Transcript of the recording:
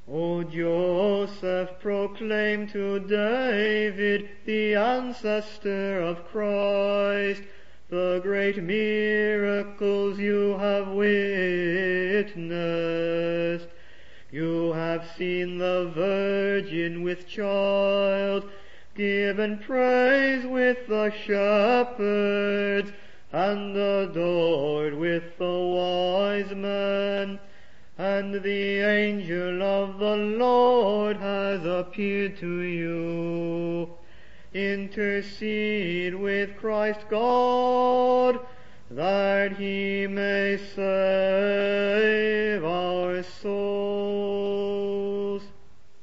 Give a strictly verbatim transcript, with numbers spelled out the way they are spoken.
O Joseph, proclaim to David, the ancestor of Christ, the great miracles you have witnessed. You have seen the Virgin with child, given praise with the shepherds, and adored with the wise men. And the angel of the Lord has appeared to you. Intercede with Christ God, that he may save our souls.